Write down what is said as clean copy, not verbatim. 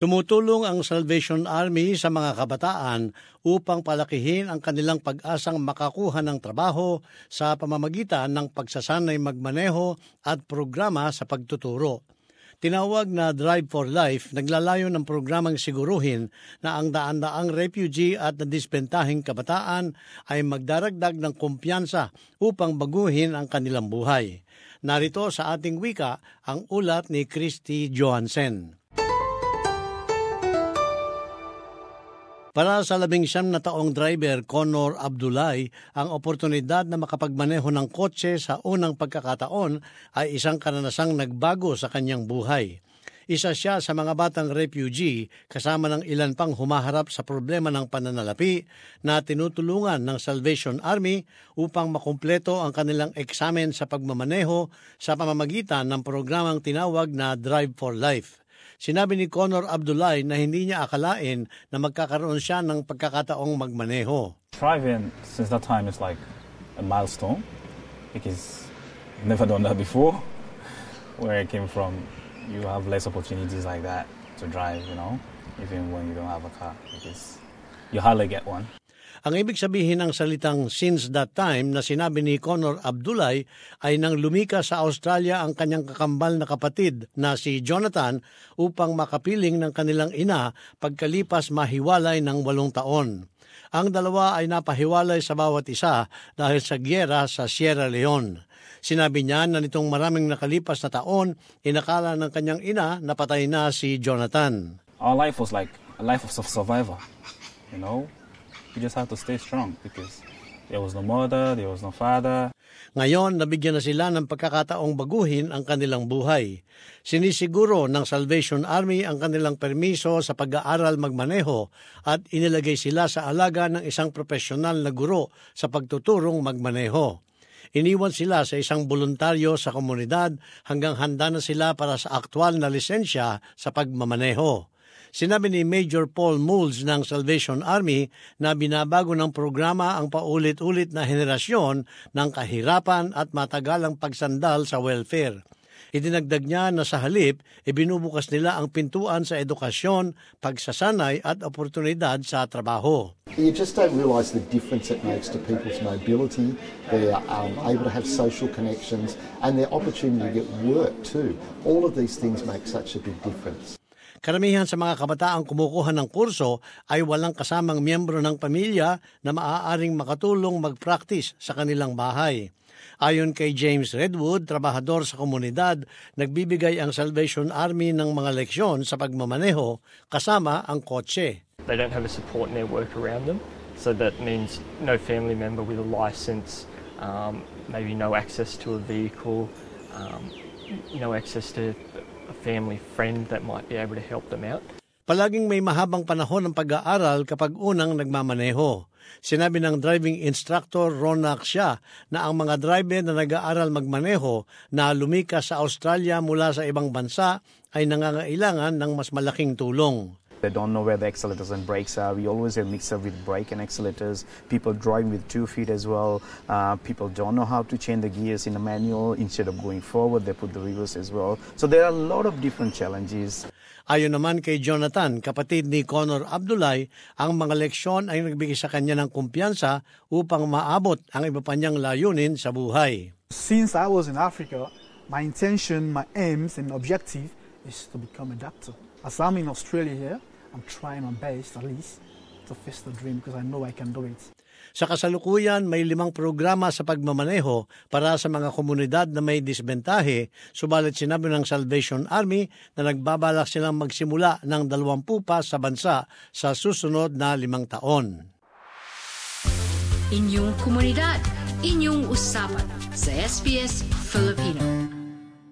Tumutulong ang Salvation Army sa mga kabataan upang palakihin ang kanilang pag-asang makakuha ng trabaho sa pamamagitan ng pagsasanay magmaneho at programa sa pagtuturo. Tinawag na Drive for Life, naglalayo ng programang siguruhin na ang daan-daang refugee at nadisbentaheng kabataan ay magdaragdag ng kumpiyansa upang baguhin ang kanilang buhay. Narito sa ating wika ang ulat ni Christy Johansen. Para sa 19 na taong driver Connor Abdulay, ang oportunidad na makapagmaneho ng kotse sa unang pagkakataon ay isang karanasang nagbago sa kanyang buhay. Isa siya sa mga batang refugee kasama ng ilan pang humaharap sa problema ng pananalapi na tinutulungan ng Salvation Army upang makumpleto ang kanilang eksamen sa pagmamaneho sa pamamagitan ng programang tinawag na Drive for Life. Sinabi ni Connor Abdulay na hindi niya akalain na magkakaroon siya ng pagkakataong magmaneho. Driving since that time is like a milestone because I've never done that before. Where I came from, you have less opportunities like that to drive, even when you don't have a car because you hardly get one. Ang ibig sabihin ng salitang since that time na sinabi ni Connor Abdulay ay nang lumika sa Australia ang kanyang kakambal na kapatid na si Jonathan upang makapiling ng kanilang ina pagkalipas mahiwalay ng 8 taon. Ang dalawa ay napahiwalay sa bawat isa dahil sa gyera sa Sierra Leone. Sinabi niya na nitong maraming nakalipas na taon, inakala ng kanyang ina na patay na si Jonathan. Our life was like a life of survivor, You just have to stay strong because there was no mother, there was no father. Ngayon, nabigyan na sila ng pagkakataong baguhin ang kanilang buhay. Sinisiguro ng Salvation Army ang kanilang permiso sa pag-aaral magmaneho at inilagay sila sa alaga ng isang profesional na guro sa pagtuturong magmaneho. Iniwan sila sa isang voluntaryo sa komunidad hanggang handa na sila para sa aktwal na lisensya sa pagmamaneho. Sinabi ni Major Paul Moulds ng Salvation Army na binabago ng programa ang paulit-ulit na henerasyon ng kahirapan at matagalang pagsandal sa welfare. Idinagdag niya na sa halip, ibinubukas nila ang pintuan sa edukasyon, pagsasanay at oportunidad sa trabaho. You just don't realise the difference it makes to people's mobility. They're able to have social connections and their opportunity to get work too. All of these things make such a big difference. Karamihan sa mga kabataang kumukuha ng kurso ay walang kasamang miyembro ng pamilya na maaaring makatulong mag-practice sa kanilang bahay. Ayon kay James Redwood, trabahador sa komunidad, nagbibigay ang Salvation Army ng mga leksyon sa pagmamaneho kasama ang kotse. They don't have a support network around them, so that means no family member with a license, maybe no access to a vehicle, no access to a family friend that might be able to help them out. Palaging may mahabang panahon ng pag-aaral kapag unang nagmamaneho. Sinabi ng driving instructor Ron Aksha na ang mga driver na nag-aaral magmaneho na lumika sa Australia mula sa ibang bansa ay nangangailangan ng mas malaking tulong. They don't know where the accelerators and brakes are. We always have mixer with brake and accelerators. People driving with 2 feet as well. People don't know how to change the gears in a manual. Instead of going forward, they put the reverse as well. So there are a lot of different challenges. Ayon naman kay Jonathan, kapatid ni Connor Abdulay, ang mga leksyon ay nagbigay sa kanya ng kumpiyansa upang maabot ang iba pa niyang layunin sa buhay. Since I was in Africa, my intention, my aims and objective is to become a doctor. As I'm in Australia here, I'm trying my best at least to face the dream because I know I can do it. Sa kasalukuyan, may 5 programa sa pagmamaneho para sa mga komunidad na may disbentahe, subalit sinabi ng Salvation Army na nagbabalak silang magsimula ng 20 pa sa bansa sa susunod na 5 taon. Inyong komunidad, inyong usapan sa SBS Filipino.